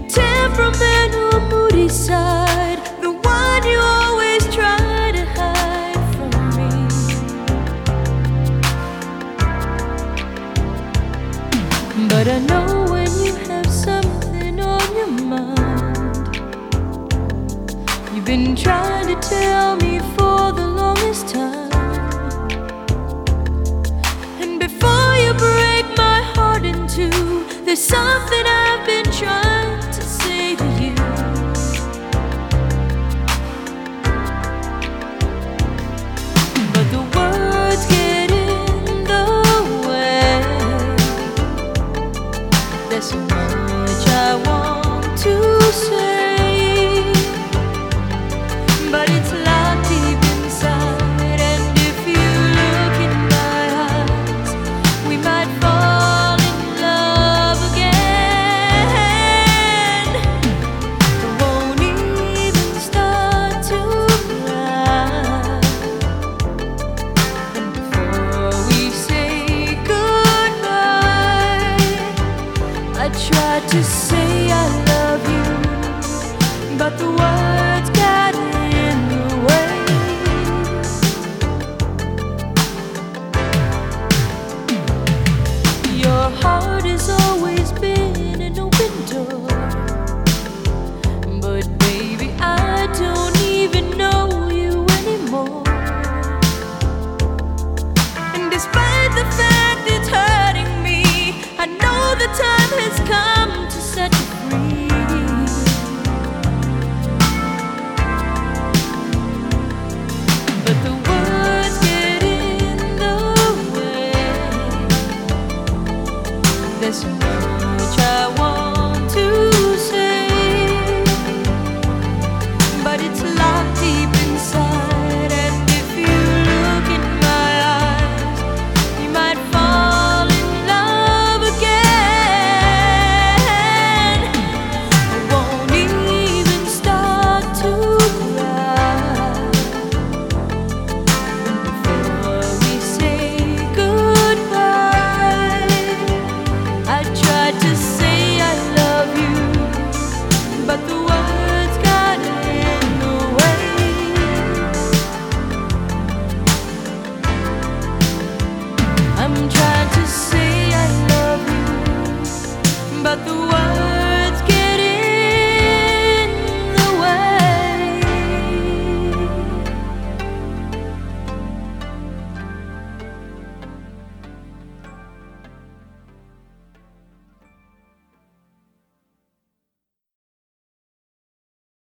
temperamental, moody side, the one you always try to hide from me. But I know when you have something on your mind. You've been trying to tell me for the longest time. And before you break my heart in two, there's something I've been trying to say to you. But the words get in the way. There's so much I want to say, but it's locked deep inside. And if you look in my eyes, we might fall in love again. I won't even start to cry. And before we say goodbye, I tried to say